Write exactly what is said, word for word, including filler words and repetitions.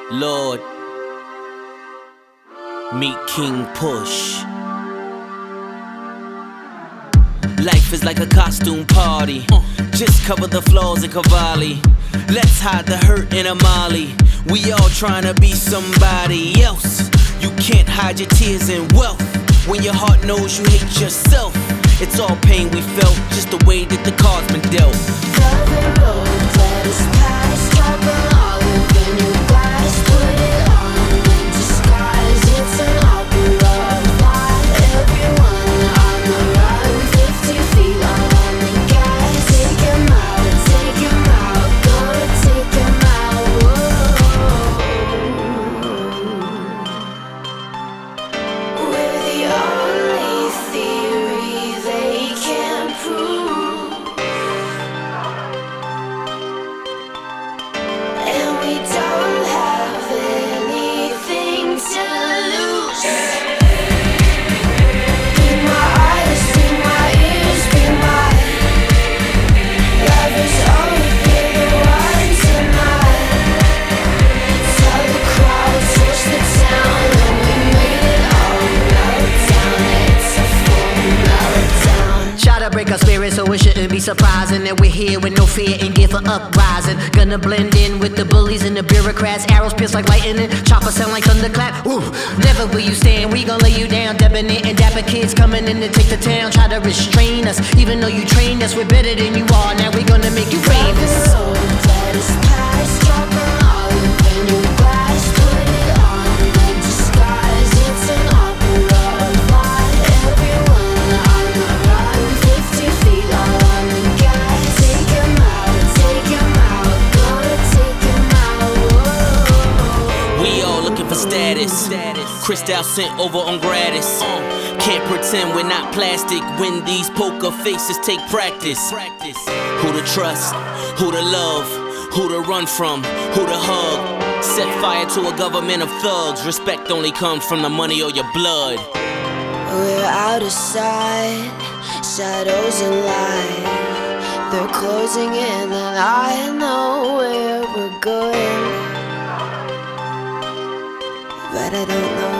Lord, meet King Push. Life is like a costume party. Just cover the flaws in Cavalli. Let's hide the hurt in Amali. We all trying to be somebody else. You can't hide your tears in wealth. When your heart knows you hate yourself, it's all pain we felt, just the way that the cards been dealt. The road that is past, drop an olive in your glass, put it on in disguise. It's an opera of life. Everyone on the run, fifty feet all on the gas. Take him out, take him out, gonna take him out. Whoa. We're the only theory they can't prove, and we don't have anything to lose. Be my eyes, be my ears, be my lovers. Only be the one tonight. Tell the crowd, switch the town, and we made it all meltdown. It's a full meltdown. Try to break our spirit, so it shouldn't be surprising that we're here with no fear and gear for uprising. Gonna blend in with the bullies and the bureaucrats. Arrows pierce like lightning, choppers sound like thunderclap. Ooh, never will you stand, we gon' lay you down. Debonair and dapper kids coming in to take the town. Try to restrain us, even though you trained us. We're better than you are, now we gonna make you famous. The road that is past, drop an olive in your glass, put it on in disguise. It's an opera of life. Everyone on the run, fifty feet all on the gas. Take him out, take him out, gonna take him out. Whoa. We all looking for status. Cristal sent over on gratis. Uh, can't pretend we're not plastic when these poker faces take practice. Who to trust, who to love, who to run from, who to hug. Set fire to a government of thugs. Respect only comes from the money or your blood. We're out of sight, shadows and light. They're closing in and I know where we're going, but I don't know